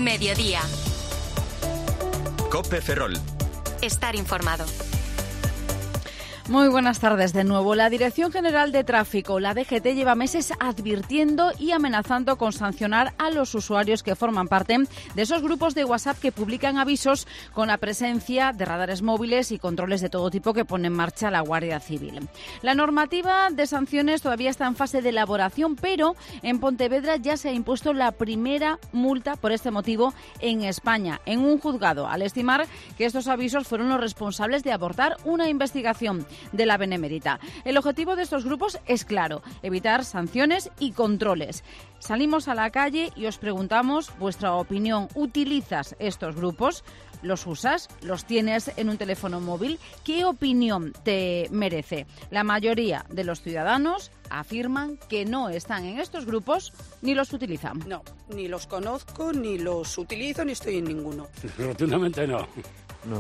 Mediodía. COPE Ferrol. Estar informado. Muy buenas tardes de nuevo. La Dirección General de Tráfico, la DGT, lleva meses advirtiendo y amenazando con sancionar a los usuarios que forman parte de esos grupos de WhatsApp que publican avisos con la presencia de radares móviles y controles de todo tipo que pone en marcha la Guardia Civil. La normativa de sanciones todavía está en fase de elaboración, pero en Pontevedra ya se ha impuesto la primera multa por este motivo en España, en un juzgado, al estimar que estos avisos fueron los responsables de abortar una investigación de la Benemérita. El objetivo de estos grupos es claro: evitar sanciones y controles. Salimos a la calle y os preguntamos vuestra opinión. ¿Utilizas estos grupos? ¿Los usas? ¿Los tienes en un teléfono móvil? ¿Qué opinión te merece? La mayoría de los ciudadanos afirman que no están en estos grupos ni los utilizan. No, ni los conozco, ni los utilizo, ni estoy en ninguno. Rotundamente no. No.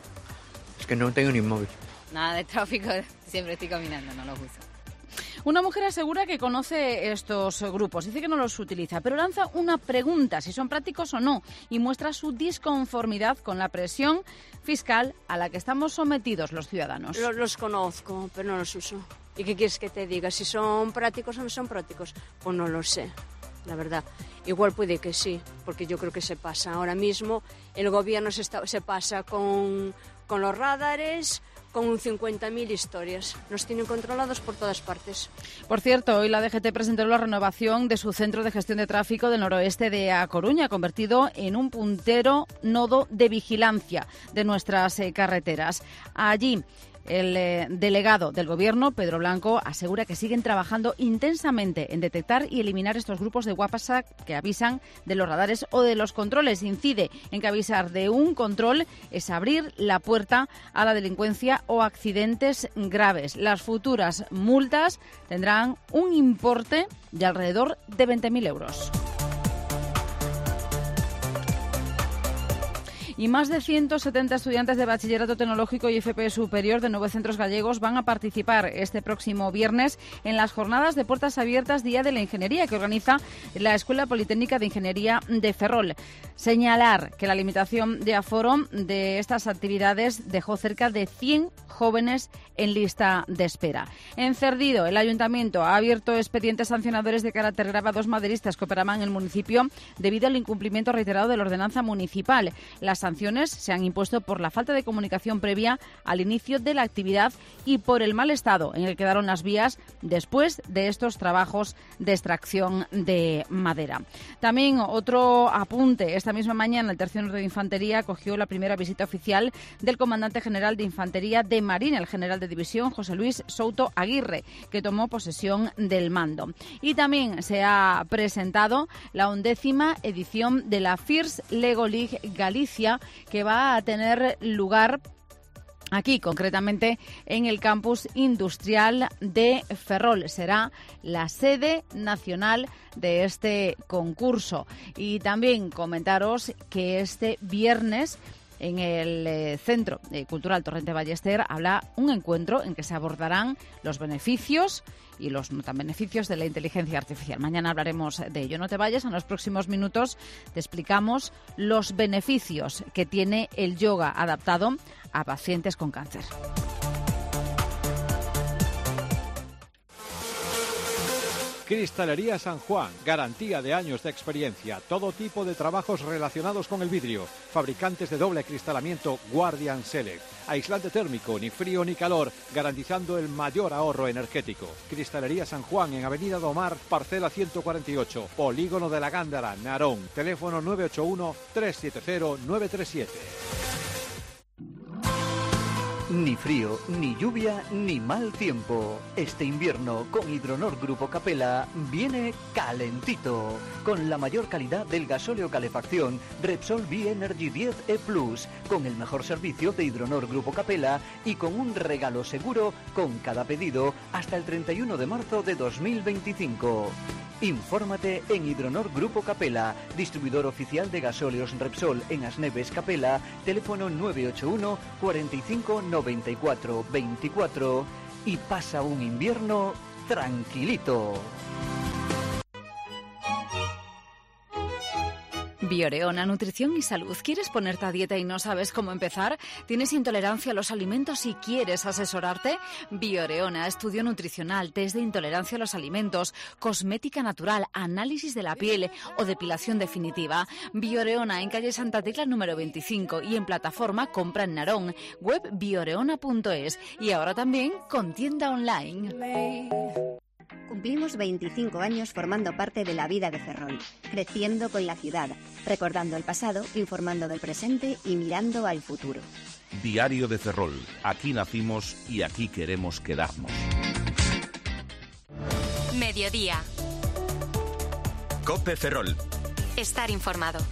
Es que no tengo ni móvil. Nada de tráfico, siempre estoy caminando, no los uso. Una mujer asegura que conoce estos grupos, dice que no los utiliza, pero lanza una pregunta, si son prácticos o no, y muestra su disconformidad con la presión fiscal a la que estamos sometidos los ciudadanos. Los conozco, pero no los uso. ¿Y qué quieres que te diga? Si son prácticos o no son prácticos, pues no lo sé, la verdad. Igual puede que sí, porque yo creo que se pasa. Ahora mismo el gobierno se pasa con los radares, con 50.000 historias. Nos tienen controlados por todas partes. Por cierto, hoy la DGT presentó la renovación de su centro de gestión de tráfico del noroeste de A Coruña, convertido en un puntero nodo de vigilancia de nuestras carreteras. Allí, el delegado del Gobierno, Pedro Blanco, asegura que siguen trabajando intensamente en detectar y eliminar estos grupos de WhatsApp que avisan de los radares o de los controles. Incide en que avisar de un control es abrir la puerta a la delincuencia o accidentes graves. Las futuras multas tendrán un importe de alrededor de 20.000 euros. Y más de 170 estudiantes de bachillerato tecnológico y FP superior de 9 centros gallegos van a participar este próximo viernes en las jornadas de puertas abiertas Día de la Ingeniería que organiza la Escuela Politécnica de Ingeniería de Ferrol. Señalar que la limitación de aforo de estas actividades dejó cerca de 100 jóvenes en lista de espera. En Cerdido, el Ayuntamiento ha abierto expedientes sancionadores de carácter grave a 2 maderistas que operaban en el municipio debido al incumplimiento reiterado de la ordenanza municipal. Las sanciones se han impuesto por la falta de comunicación previa al inicio de la actividad y por el mal estado en el que quedaron las vías después de estos trabajos de extracción de madera. También otro apunte. Esta misma mañana el Tercio Norte de Infantería acogió la primera visita oficial del Comandante General de Infantería de Marina, el General de División José Luis Souto Aguirre, que tomó posesión del mando. Y también se ha presentado la 11ª edición de la First Lego League Galicia, que va a tener lugar aquí, concretamente en el campus industrial de Ferrol. Será la sede nacional de este concurso. Y también comentaros que este viernes en el Centro Cultural Torrente Ballester habrá un encuentro en que se abordarán los beneficios y los no tan beneficios de la inteligencia artificial. Mañana hablaremos de ello. No te vayas, en los próximos minutos te explicamos los beneficios que tiene el yoga adaptado a pacientes con cáncer. Cristalería San Juan, garantía de años de experiencia, todo tipo de trabajos relacionados con el vidrio, fabricantes de doble acristalamiento Guardian Select, aislante térmico, ni frío ni calor, garantizando el mayor ahorro energético. Cristalería San Juan en Avenida Domar, parcela 148, Polígono de la Gándara, Narón, teléfono 981-370-937. Ni frío, ni lluvia, ni mal tiempo. Este invierno con Hidronor Grupo Capella viene calentito, con la mayor calidad del gasóleo calefacción Repsol B-Energy 10 E+, con el mejor servicio de Hidronor Grupo Capella y con un regalo seguro con cada pedido hasta el 31 de marzo de 2025. Infórmate en Hidronor Grupo Capella, distribuidor oficial de gasóleos Repsol en Asneves Capella, teléfono 981 45 94 24 y pasa un invierno tranquilito. Bioreona, nutrición y salud. ¿Quieres ponerte a dieta y no sabes cómo empezar? ¿Tienes intolerancia a los alimentos y quieres asesorarte? Bioreona, estudio nutricional, test de intolerancia a los alimentos, cosmética natural, análisis de la piel o depilación definitiva. Bioreona, en calle Santa Tecla número 25 y en plataforma Compra en Narón, web bioreona.es y ahora también con tienda online. Cumplimos 25 años formando parte de la vida de Ferrol, creciendo con la ciudad, recordando el pasado, informando del presente y mirando al futuro. Diario de Ferrol. Aquí nacimos y aquí queremos quedarnos. Mediodía. COPE Ferrol. Estar informado.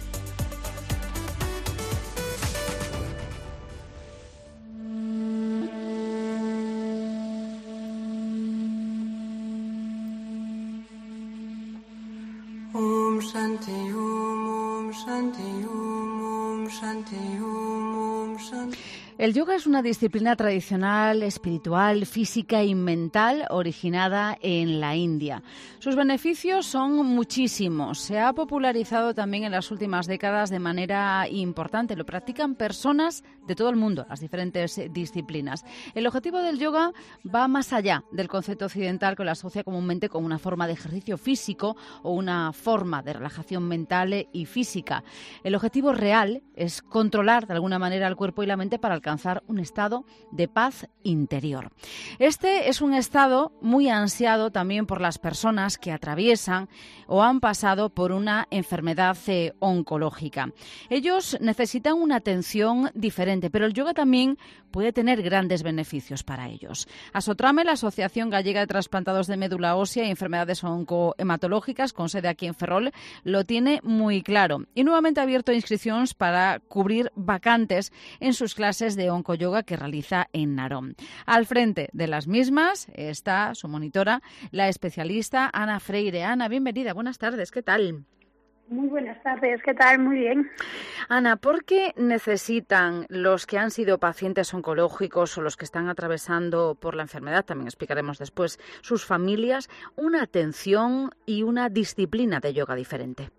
Om Shanti Om Shanti Om Shanti Om Shanti. El yoga es una disciplina tradicional, espiritual, física y mental originada en la India. Sus beneficios son muchísimos. Se ha popularizado también en las últimas décadas de manera importante. Lo practican personas de todo el mundo, las diferentes disciplinas. El objetivo del yoga va más allá del concepto occidental que lo asocia comúnmente con una forma de ejercicio físico o una forma de relajación mental y física. El objetivo real es controlar de alguna manera el cuerpo y la mente para alcanzar un estado de paz interior. Este es un estado muy ansiado también por las personas que atraviesan o han pasado por una enfermedad oncológica. Ellos necesitan una atención diferente, pero el yoga también puede tener grandes beneficios para ellos. Asotrame, la Asociación Gallega de Trasplantados de Médula Ósea y Enfermedades Oncohematológicas, con sede aquí en Ferrol, lo tiene muy claro. Y nuevamente ha abierto inscripciones para cubrir vacantes en sus clases de oncoyoga que realiza en Narón. Al frente de las mismas está su monitora, la especialista Ana Freire. Ana, bienvenida, buenas tardes, ¿qué tal? Muy buenas tardes, ¿qué tal? Muy bien. Ana, ¿por qué necesitan los que han sido pacientes oncológicos o los que están atravesando por la enfermedad, también explicaremos después, sus familias, una atención y una disciplina de yoga diferente?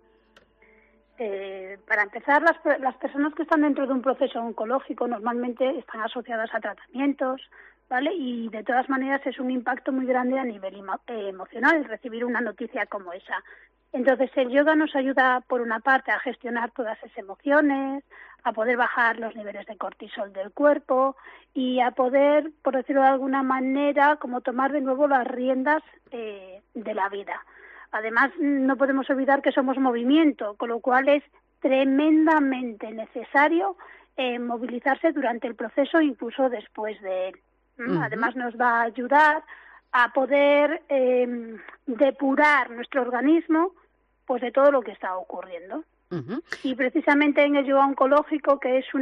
Para empezar, las personas que están dentro de un proceso oncológico normalmente están asociadas a tratamientos, ¿vale? Y de todas maneras es un impacto muy grande a nivel emocional recibir una noticia como esa. Entonces el yoga nos ayuda, por una parte, a gestionar todas esas emociones, a poder bajar los niveles de cortisol del cuerpo y a poder, por decirlo de alguna manera, como tomar de nuevo las riendas de la vida. Además, no podemos olvidar que somos movimiento, con lo cual es tremendamente necesario movilizarse durante el proceso, incluso después de él. Además, nos va a ayudar a poder depurar nuestro organismo pues de todo lo que está ocurriendo. Y precisamente en el yoga oncológico, que es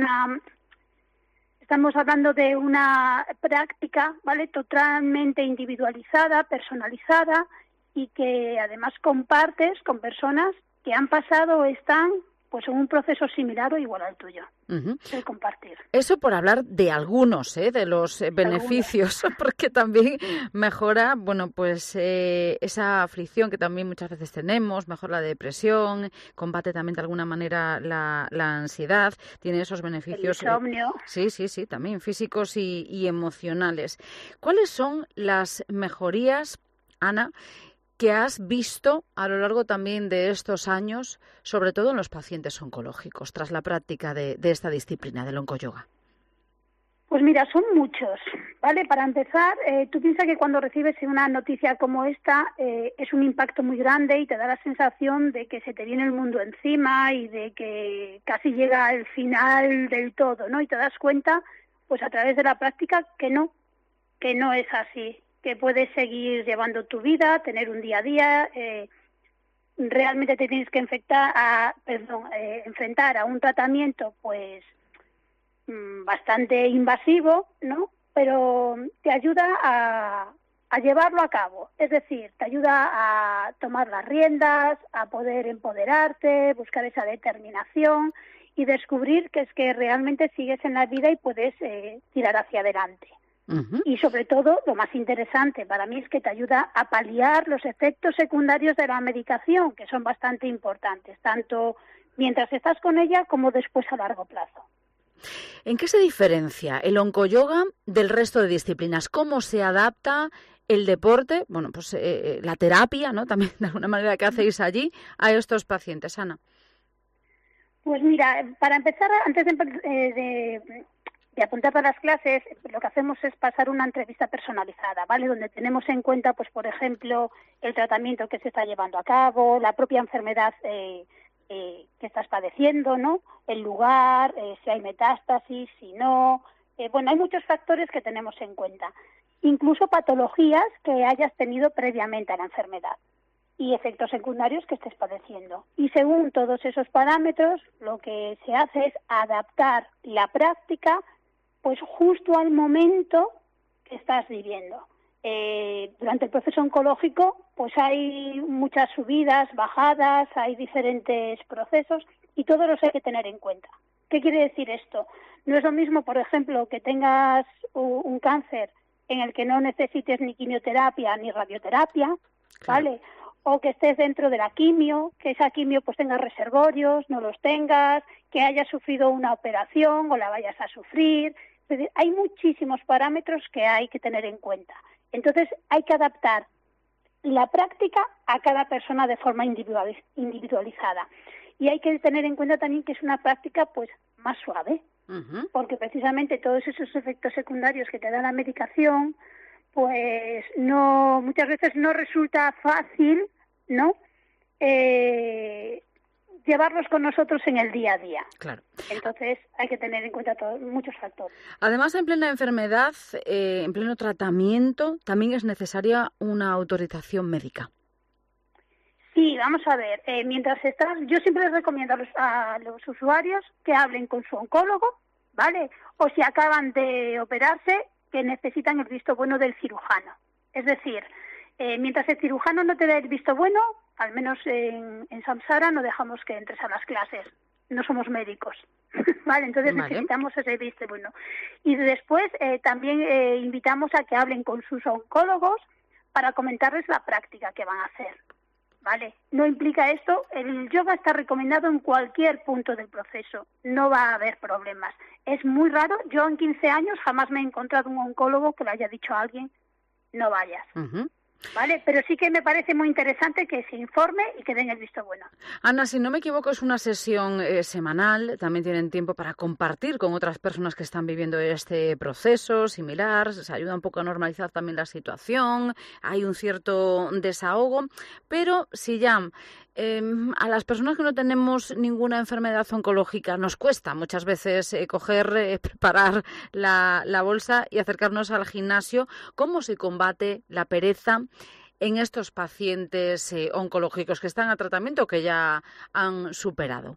estamos hablando de una práctica, ¿vale?, totalmente individualizada, personalizada, y que además compartes con personas que han pasado o están pues en un proceso similar o igual al tuyo. El compartir. Eso por hablar de algunos, de los beneficios, porque también mejora, bueno, pues esa aflicción que también muchas veces tenemos, mejora la depresión, combate también de alguna manera la ansiedad, tiene esos beneficios. El insomnio. Sí, también físicos y emocionales. ¿Cuáles son las mejorías, Ana, que has visto a lo largo también de estos años, sobre todo en los pacientes oncológicos, tras la práctica de esta disciplina del oncoyoga? Pues mira, son muchos, ¿vale? Para empezar, tú piensas que cuando recibes una noticia como esta es un impacto muy grande y te da la sensación de que se te viene el mundo encima y de que casi llega al final del todo, ¿no? Y te das cuenta, pues a través de la práctica, que no es así, que puedes seguir llevando tu vida, tener un día a día, realmente te tienes que enfrentar a un tratamiento pues bastante invasivo, ¿no? Pero te ayuda a llevarlo a cabo, es decir, te ayuda a tomar las riendas, a poder empoderarte, buscar esa determinación y descubrir que es que realmente sigues en la vida y puedes tirar hacia adelante. Y sobre todo, lo más interesante para mí es que te ayuda a paliar los efectos secundarios de la medicación, que son bastante importantes, tanto mientras estás con ella como después a largo plazo. ¿En qué se diferencia el oncoyoga del resto de disciplinas? ¿Cómo se adapta el deporte, bueno, pues la terapia, ¿no? También de alguna manera que hacéis allí a estos pacientes, Ana? Pues mira, para empezar, antes de apuntarte a las clases, lo que hacemos es pasar una entrevista personalizada, ¿vale? Donde tenemos en cuenta, pues por ejemplo, el tratamiento que se está llevando a cabo, la propia enfermedad que estás padeciendo, ¿no? El lugar, si hay metástasis, si no. Bueno, hay muchos factores que tenemos en cuenta. Incluso patologías que hayas tenido previamente a la enfermedad y efectos secundarios que estés padeciendo. Y según todos esos parámetros, lo que se hace es adaptar la práctica pues justo al momento que estás viviendo. Durante el proceso oncológico pues hay muchas subidas, bajadas, hay diferentes procesos y todos los hay que tener en cuenta. ¿Qué quiere decir esto? No es lo mismo, por ejemplo, que tengas un cáncer en el que no necesites ni quimioterapia ni radioterapia, ¿vale? O que estés dentro de la quimio, que esa quimio pues tenga reservorios, no los tengas, que hayas sufrido una operación o la vayas a sufrir. Es decir, hay muchísimos parámetros que hay que tener en cuenta. Entonces hay que adaptar la práctica a cada persona de forma individualizada. Y hay que tener en cuenta también que es una práctica pues más suave, porque precisamente todos esos efectos secundarios que te da la medicación, pues no, muchas veces no resulta fácil, ¿no? Llevarlos con nosotros en el día a día. Claro. Entonces hay que tener en cuenta muchos factores. Además, en plena enfermedad, en pleno tratamiento, también es necesaria una autorización médica. Sí, vamos a ver, mientras estás, yo siempre les recomiendo a los usuarios que hablen con su oncólogo, ¿vale? O si acaban de operarse, que necesitan el visto bueno del cirujano. Es decir, mientras el cirujano no te dé el visto bueno, al menos en Samsara no dejamos que entres a las clases. No somos médicos, ¿vale? Entonces necesitamos ese visto bueno. Y después también invitamos a que hablen con sus oncólogos para comentarles la práctica que van a hacer, ¿vale? No implica esto, el yoga está recomendado en cualquier punto del proceso, no va a haber problemas. Es muy raro, yo en 15 años jamás me he encontrado un oncólogo que le haya dicho a alguien, no vayas. ¿Vale? Pero sí que me parece muy interesante que se informe y que den el visto bueno. Ana, si no me equivoco, es una sesión semanal. También tienen tiempo para compartir con otras personas que están viviendo este proceso similar. Se ayuda un poco a normalizar también la situación. Hay un cierto desahogo. Pero si ya a las personas que no tenemos ninguna enfermedad oncológica nos cuesta muchas veces preparar la bolsa y acercarnos al gimnasio, ¿cómo se combate la pereza en estos pacientes oncológicos que están a tratamiento o que ya han superado?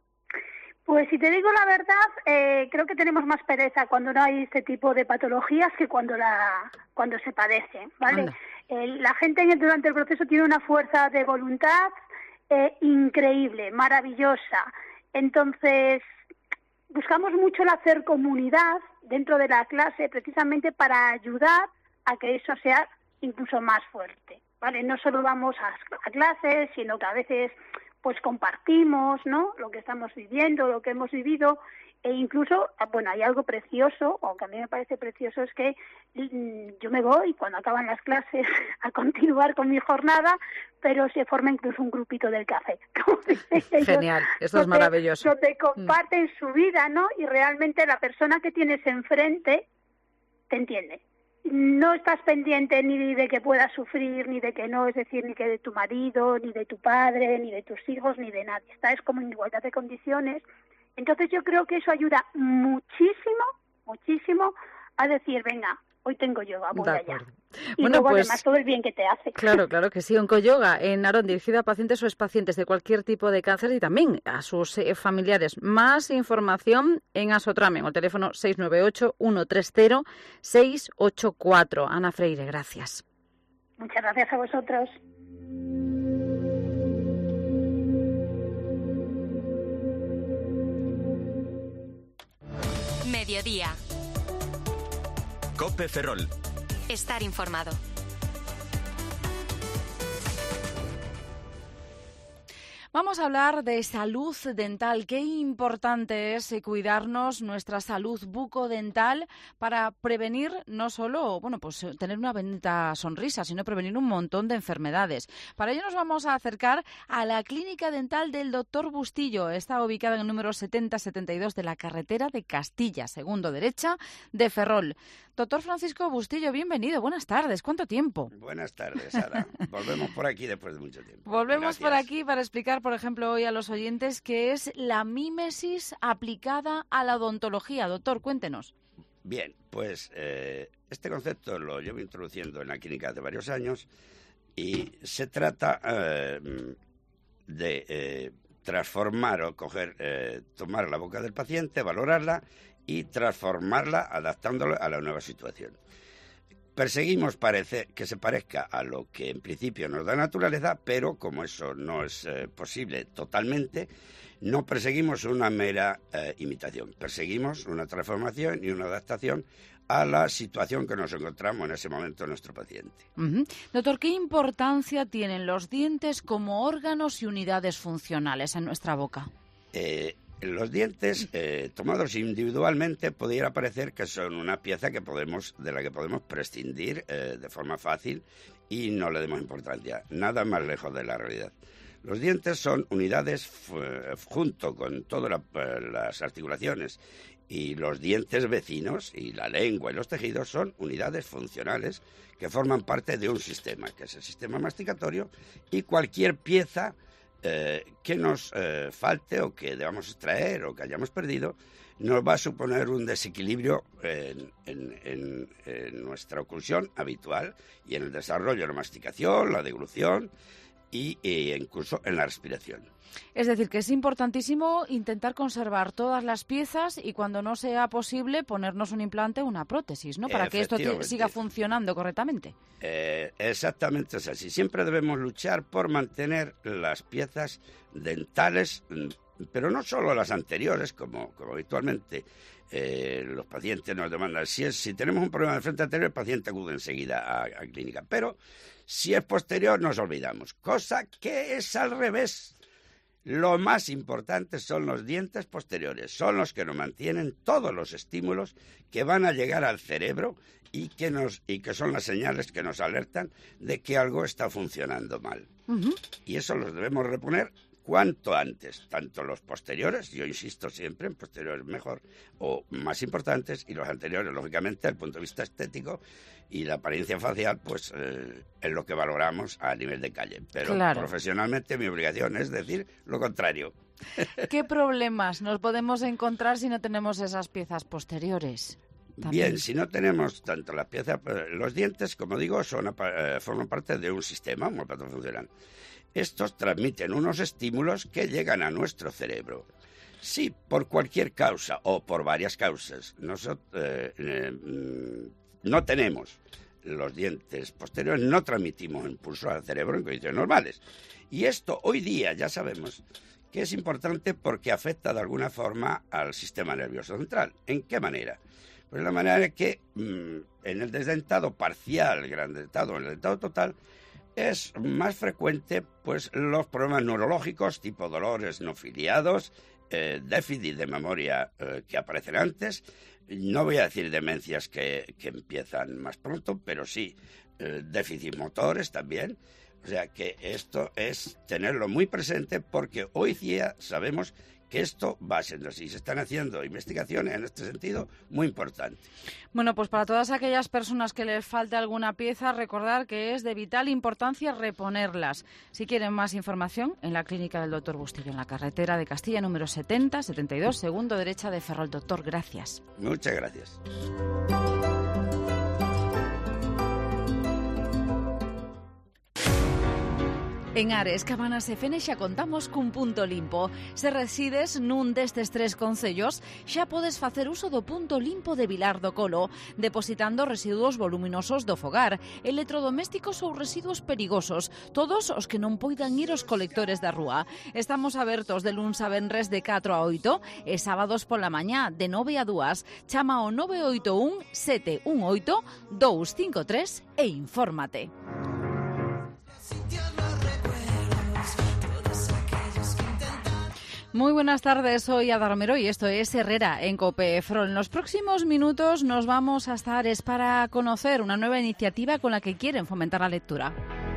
Pues si te digo la verdad, creo que tenemos más pereza cuando no hay este tipo de patologías que cuando se padece, ¿vale? La gente durante el proceso tiene una fuerza de voluntad increíble, maravillosa. Entonces, buscamos mucho el hacer comunidad dentro de la clase precisamente para ayudar a que eso sea incluso más fuerte, ¿vale? No solo vamos a clases, sino que a veces pues compartimos, ¿no?, lo que estamos viviendo, lo que hemos vivido, e incluso, bueno, hay algo precioso, o que a mí me parece precioso, es que yo me voy cuando acaban las clases a continuar con mi jornada, pero se forma incluso un grupito del café. Genial, eso es maravilloso. Donde comparten su vida, ¿no?, y realmente la persona que tienes enfrente te entiende. No estás pendiente ni de que puedas sufrir, ni de que no, es decir, ni que de tu marido, ni de tu padre, ni de tus hijos, ni de nadie. Estás como en igualdad de condiciones. Entonces yo creo que eso ayuda muchísimo, muchísimo a decir, venga, hoy tengo yoga, voy allá. Y bueno, luego pues, además todo el bien que te hace. Claro que sí. Oncoyoga en Narón, dirigida a pacientes o expacientes de cualquier tipo de cáncer y también a sus familiares. Más información en Asotramen, o el teléfono 698-130-684. Ana Freire, gracias. Muchas gracias a vosotros. Mediodía. COPE Ferrol. Estar informado. Vamos a hablar de salud dental. Qué importante es cuidarnos nuestra salud bucodental para prevenir no solo, tener una bonita sonrisa, sino prevenir un montón de enfermedades. Para ello nos vamos a acercar a la clínica dental del doctor Bustillo. Está ubicada en el número 7072 de la carretera de Castilla, segundo derecha de Ferrol. Doctor Francisco Bustillo, bienvenido. Buenas tardes. ¿Cuánto tiempo? Buenas tardes, Sara. Volvemos por aquí después de mucho tiempo. Volvemos por aquí para explicar, por ejemplo, hoy a los oyentes qué es la mímesis aplicada a la odontología. Doctor, cuéntenos. Bien, pues este concepto lo llevo introduciendo en la clínica hace varios años y se trata de transformar o tomar la boca del paciente, valorarla y transformarla adaptándola a la nueva situación. Perseguimos que se parezca a lo que en principio nos da naturaleza, pero como eso no es posible totalmente, no perseguimos una mera imitación. Perseguimos una transformación y una adaptación a la situación que nos encontramos en ese momento nuestro paciente. Doctor, ¿qué importancia tienen los dientes como órganos y unidades funcionales en nuestra boca? Los dientes, tomados individualmente, pudiera parecer que son una pieza de la que podemos prescindir de forma fácil y no le demos importancia. Nada más lejos de la realidad. Los dientes son unidades, junto con todas las articulaciones y los dientes vecinos y la lengua y los tejidos, son unidades funcionales que forman parte de un sistema, que es el sistema masticatorio, y cualquier pieza que nos falte o que debamos extraer o que hayamos perdido nos va a suponer un desequilibrio en nuestra oclusión habitual y en el desarrollo de la masticación, la deglución y incluso en la respiración. Es decir, que es importantísimo intentar conservar todas las piezas y cuando no sea posible ponernos un implante o una prótesis, ¿no? Para que esto siga funcionando correctamente. Exactamente es así. Siempre debemos luchar por mantener las piezas dentales, pero no solo las anteriores, como habitualmente los pacientes nos demandan. Si tenemos un problema de frente anterior, el paciente acude enseguida a clínica. Pero si es posterior, nos olvidamos. Cosa que es al revés. Lo más importante son los dientes posteriores. Son los que nos mantienen todos los estímulos que van a llegar al cerebro y que son las señales que nos alertan de que algo está funcionando mal. Y eso los debemos reponer cuanto antes, tanto los posteriores, yo insisto siempre en posteriores mejor, o más importantes, y los anteriores, lógicamente, desde el punto de vista estético y la apariencia facial, pues es lo que valoramos a nivel de calle. Pero claro, profesionalmente mi obligación es decir lo contrario. ¿Qué problemas nos podemos encontrar si no tenemos esas piezas posteriores? También. Bien, si no tenemos tanto las piezas, los dientes, como digo, forman parte de un sistema, un aparato funcional. Estos transmiten unos estímulos que llegan a nuestro cerebro. Si por cualquier causa o por varias causas no tenemos los dientes posteriores, no transmitimos impulsos al cerebro en condiciones normales. Y esto hoy día ya sabemos que es importante porque afecta de alguna forma al sistema nervioso central. ¿En qué manera? Pues de la manera que en el desdentado parcial, gran dentado, en el dentado total, es más frecuente pues los problemas neurológicos tipo dolores no filiados, déficit de memoria que aparecen antes. No voy a decir demencias que empiezan más pronto, pero sí déficit motores también. O sea que esto es tenerlo muy presente porque hoy día sabemos que esto va siendo así. Se están haciendo investigaciones en este sentido muy importantes. Bueno, pues para todas aquellas personas que les falte alguna pieza, recordar que es de vital importancia reponerlas. Si quieren más información, en la clínica del doctor Bustillo, en la carretera de Castilla, número 7072, segundo derecha de Ferrol. Doctor, gracias. Muchas gracias. En Ares, Cabanas e Fene xa contamos cun punto limpo. Se resides nun destes tres concellos, xa podes facer uso do punto limpo de Vilar do Colo, depositando residuos voluminosos do fogar, electrodomésticos ou residuos perigosos, todos os que non poidan ir aos colectores da rúa. Estamos abertos de luns a venres de 4 a 8 e sábados pola mañá de 9 a 2. Chama ao 981 718 253 e infórmate. Muy buenas tardes, soy Ada Romero y esto es Herrera en COPE Ferrol. En los próximos minutos nos vamos hasta Ares para conocer una nueva iniciativa con la que quieren fomentar la lectura.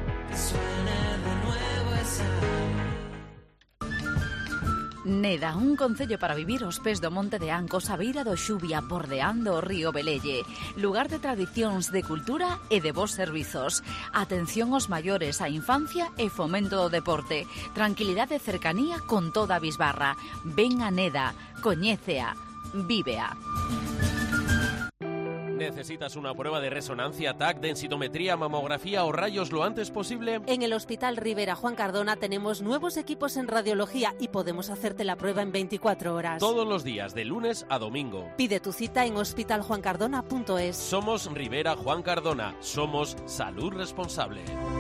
Neda, un concello para vivir aos pés do Monte de Ancos, a beira do Xubia, bordeando o río Velelle. Lugar de tradicións, de cultura e de bons servizos. Atención aos maiores, a infancia e fomento do deporte. Tranquilidade e cercanía con toda a bisbarra. Ven a Neda, coñécea, vívea. ¿Necesitas una prueba de resonancia, TAC, densitometría, mamografía o rayos lo antes posible? En el Hospital Rivera Juan Cardona tenemos nuevos equipos en radiología y podemos hacerte la prueba en 24 horas. Todos los días, de lunes a domingo. Pide tu cita en hospitaljuancardona.es. Somos Rivera Juan Cardona. Somos Salud Responsable.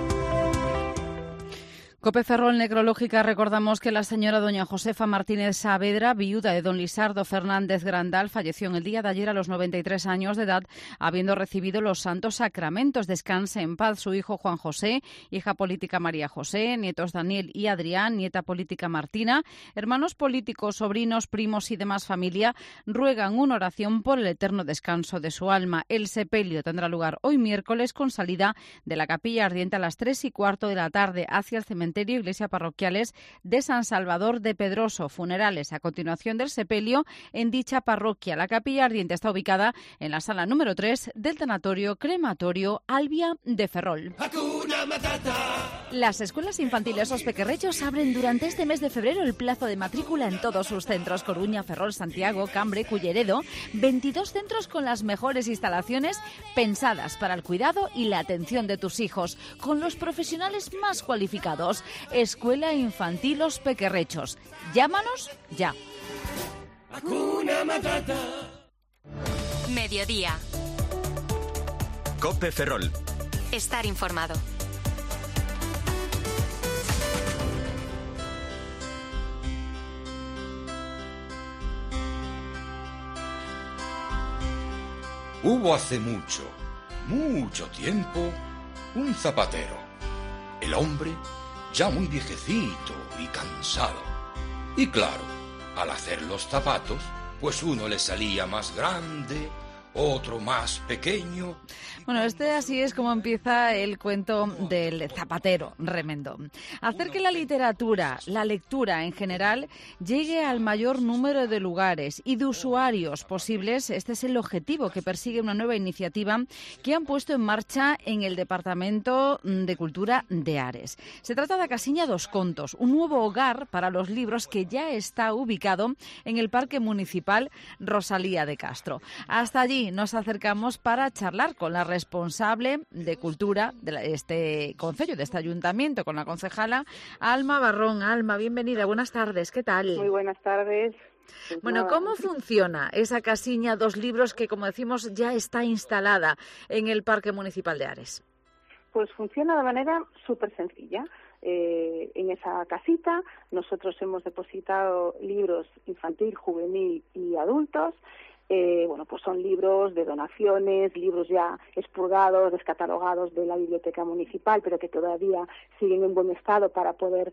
COPE Ferrol Necrológica, recordamos que la señora doña Josefa Martínez Saavedra, viuda de don Lisardo Fernández Grandal, falleció en el día de ayer a los 93 años de edad, habiendo recibido los santos sacramentos. Descanse en paz su hijo Juan José, hija política María José, nietos Daniel y Adrián, nieta política Martina, hermanos políticos, sobrinos, primos y demás familia, ruegan una oración por el eterno descanso de su alma. El sepelio tendrá lugar hoy miércoles con salida de la capilla ardiente a las 3:15 de la tarde hacia el cementerio Iglesia Parroquiales de San Salvador de Pedroso. Funerales a continuación del sepelio en dicha parroquia. La capilla ardiente está ubicada en la sala número 3 del tanatorio crematorio Albia de Ferrol. Las escuelas infantiles Os Pequerrechos abren durante este mes de febrero el plazo de matrícula en todos sus centros: Coruña, Ferrol, Santiago, Cambre, Culleredo. 22 centros con las mejores instalaciones pensadas para el cuidado y la atención de tus hijos, con los profesionales más cualificados. Escuela Infantil Os Pequerrechos. Llámanos ya. Hakuna Matata. Mediodía. COPE Ferrol. Estar informado. Hubo hace mucho, mucho tiempo, un zapatero. El hombre ya muy viejecito y cansado. Y claro, al hacer los zapatos, pues uno le salía más grande, otro más pequeño. Bueno, así es como empieza el cuento del zapatero remendo. Hacer que la literatura, la lectura en general, llegue al mayor número de lugares y de usuarios posibles. Este es el objetivo que persigue una nueva iniciativa que han puesto en marcha en el Departamento de Cultura de Ares. Se trata de a Casiña dos Contos, un nuevo hogar para los libros que ya está ubicado en el Parque Municipal Rosalía de Castro. Hasta allí nos acercamos para charlar con la responsable de Cultura de este concello, de este ayuntamiento, con la concejala Alma Barrón. Alma, bienvenida, buenas tardes, ¿qué tal? Muy buenas tardes. Pues bueno, nada. ¿Cómo funciona esa casiña dos libros que, como decimos, ya está instalada en el Parque Municipal de Ares? Pues funciona de manera súper sencilla. En esa casita nosotros hemos depositado libros infantil, juvenil y adultos. Pues son libros de donaciones, libros ya expurgados, descatalogados de la biblioteca municipal, pero que todavía siguen en buen estado para poder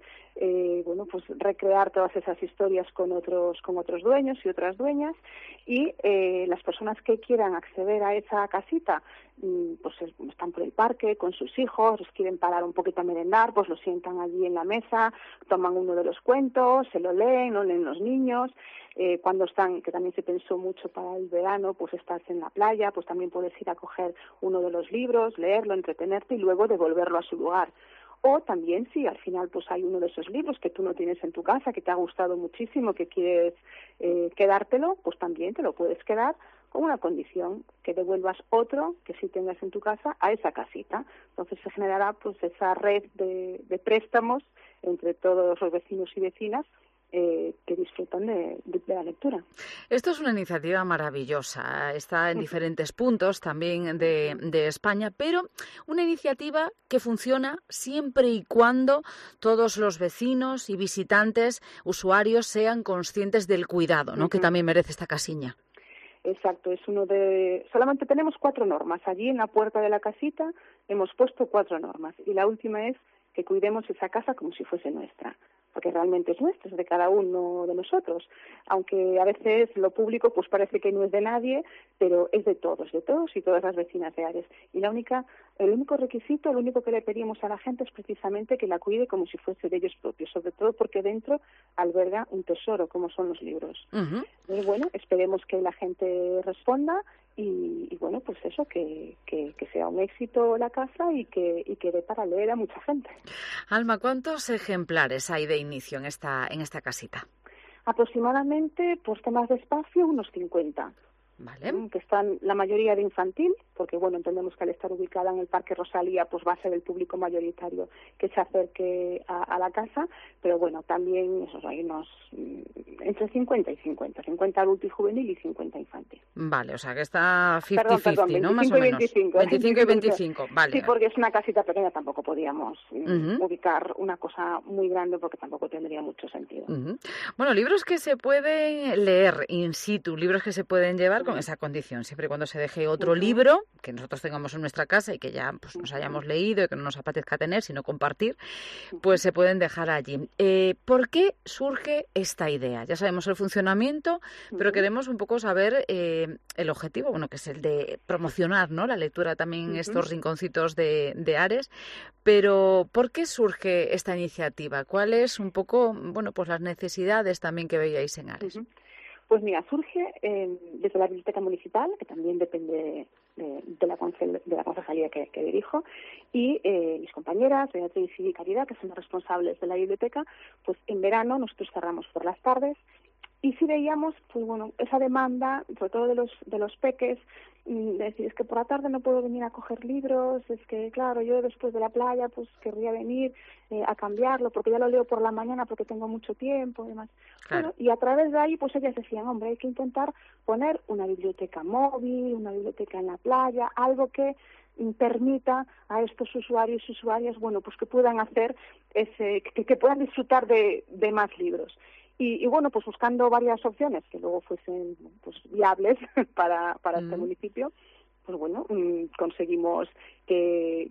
recrear todas esas historias con otros dueños y otras dueñas. Y las personas que quieran acceder a esa casita, pues están por el parque con sus hijos, los quieren parar un poquito a merendar, pues los sientan allí en la mesa, toman uno de los cuentos, se lo leen los niños. Cuando están, que también se pensó mucho para el verano, pues estás en la playa, pues también puedes ir a coger uno de los libros, leerlo, entretenerte y luego devolverlo a su lugar. O también si al final pues hay uno de esos libros que tú no tienes en tu casa, que te ha gustado muchísimo, que quieres quedártelo, pues también te lo puedes quedar con una condición, que devuelvas otro que sí tengas en tu casa a esa casita. Entonces se generará pues esa red de préstamos entre todos los vecinos y vecinas que disfrutan de la lectura. Esto es una iniciativa maravillosa, está en diferentes puntos también de España, pero una iniciativa que funciona siempre y cuando todos los vecinos y visitantes, usuarios, sean conscientes del cuidado, ¿no? Que también merece esta casiña. Exacto, solamente tenemos 4 normas. Allí en la puerta de la casita hemos puesto 4 normas y la última es que cuidemos esa casa como si fuese nuestra. porque realmente es nuestro, es de cada uno de nosotros, aunque a veces lo público pues parece que no es de nadie, pero es de todos y todas las vecinas de Ares. Y el único requisito, lo único que le pedimos a la gente es precisamente que la cuide como si fuese de ellos propios, sobre todo porque dentro alberga un tesoro, como son los libros. Y bueno, esperemos que la gente responda y bueno, pues eso, que sea un éxito la casa y que dé para leer a mucha gente. Alma, ¿cuántos ejemplares hay de inicio en esta casita? Aproximadamente, por temas de espacio, unos 50. Vale. Que están la mayoría de infantil, porque bueno, entendemos que al estar ubicada en el Parque Rosalía, pues va a ser el público mayoritario que se acerque a la casa, pero bueno, también esos hay unos entre 50 y 50 adulto y juvenil y 50 infantil. Vale, o sea que está 50-50, ¿no? Más o menos. 25 y 25, vale. Sí, porque es una casita pequeña, tampoco podíamos ubicar una cosa muy grande porque tampoco tendría mucho sentido. Bueno, libros que se pueden leer in situ, libros que se pueden llevar con esa condición, siempre y cuando se deje otro libro que nosotros tengamos en nuestra casa y que ya pues nos hayamos leído y que no nos apetezca tener, sino compartir, pues se pueden dejar allí. ¿Por qué surge esta idea? Ya sabemos el funcionamiento, pero queremos un poco saber el objetivo, bueno, que es el de promocionar, ¿no?, la lectura también en estos rinconcitos de Ares, pero ¿por qué surge esta iniciativa? ¿Cuáles un poco, bueno, pues las necesidades también que veíais en Ares? Pues mira, surge desde la Biblioteca Municipal, que también depende de la concejalía que dirijo, y mis compañeras, Beatriz y Caridad, que son las responsables de la biblioteca, pues en verano nosotros cerramos por las tardes y sí veíamos, pues bueno, esa demanda, sobre todo de los peques, decir, es que por la tarde no puedo venir a coger libros, es que claro, yo después de la playa pues querría venir a cambiarlo porque ya lo leo por la mañana porque tengo mucho tiempo y demás. Claro. Bueno, y a través de ahí pues ellas decían, hombre, hay que intentar poner una biblioteca móvil, una biblioteca en la playa, algo que permita a estos usuarios y usuarias, bueno, pues que puedan hacer que puedan disfrutar de más libros. Y bueno, pues buscando varias opciones que luego fuesen pues viables para este municipio, pues bueno, conseguimos que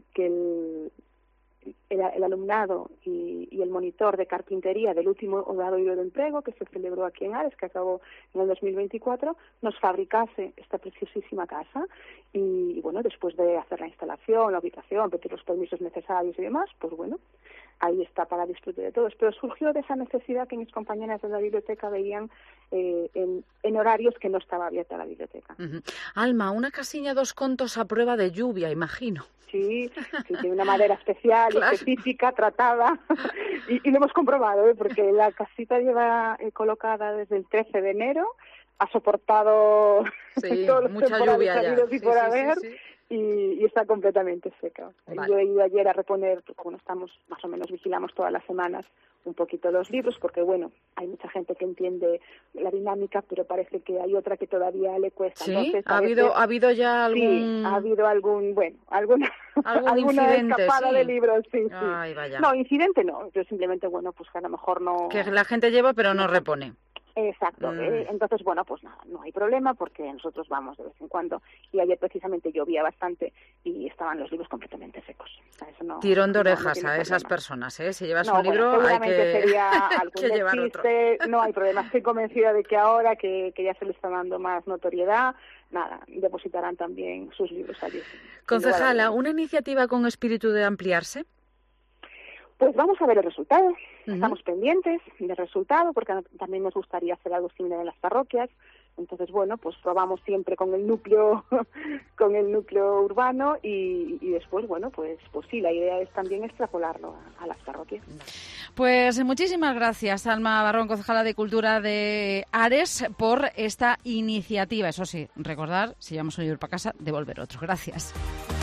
el alumnado y el monitor de carpintería del último obradoiro de empleo que se celebró aquí en Ares, que acabó en el 2024, nos fabricase esta preciosísima casa y bueno, después de hacer la instalación, la ubicación, pedir los permisos necesarios y demás, pues bueno, ahí está para disfrute de todos. Pero surgió de esa necesidad que mis compañeras de la biblioteca veían en horarios que no estaba abierta la biblioteca. Alma, una casilla 2 contos a prueba de lluvia, imagino. Sí, tiene una madera especial, claro, específica, tratada, y lo hemos comprobado, porque la casita lleva colocada desde el 13 de enero, ha soportado todos los temporales habidos y por haber, y está completamente seca. Vale. Yo he ido ayer a reponer, bueno, estamos más o menos, vigilamos todas las semanas un poquito los libros, porque bueno, hay mucha gente que entiende la dinámica, pero parece que hay otra que todavía le cuesta. ¿Sí? Entonces, ¿Ha habido ya algún...? Sí, ha habido alguna incidente, escapada de libros, sí. Ay, vaya. No, incidente no, yo simplemente, bueno, pues que a lo mejor no... Que la gente lleva pero no repone. Exacto, entonces bueno, pues nada, no hay problema porque nosotros vamos de vez en cuando, y ayer precisamente llovía bastante y estaban los libros completamente secos. O sea, eso tirón de orejas a esas personas, ¿eh? Si llevas un libro hay que, sería algún llevar despiste, otro. No hay problema, estoy convencida de que ahora que ya se le está dando más notoriedad, nada, depositarán también sus libros allí. Concejala, ¿una iniciativa con espíritu de ampliarse? Pues vamos a ver el resultado. Estamos pendientes del resultado porque también nos gustaría hacer algo similar en las parroquias. Entonces, bueno, pues probamos siempre con el núcleo urbano y después, bueno, pues sí, la idea es también extrapolarlo a las parroquias. Pues muchísimas gracias, Alma Barrón, concejala de Cultura de Ares, por esta iniciativa. Eso sí, recordar, si llevamos un libro para casa, devolver otro. Gracias.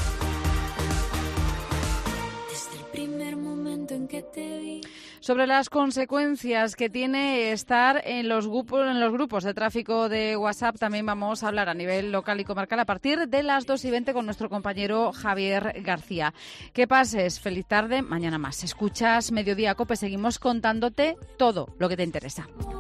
Sobre las consecuencias que tiene estar en los grupos de tráfico de WhatsApp, también vamos a hablar a nivel local y comarcal a partir de las 2:20 con nuestro compañero Javier García. Que pases feliz tarde, mañana más. Escuchas Mediodía COPE, seguimos contándote todo lo que te interesa.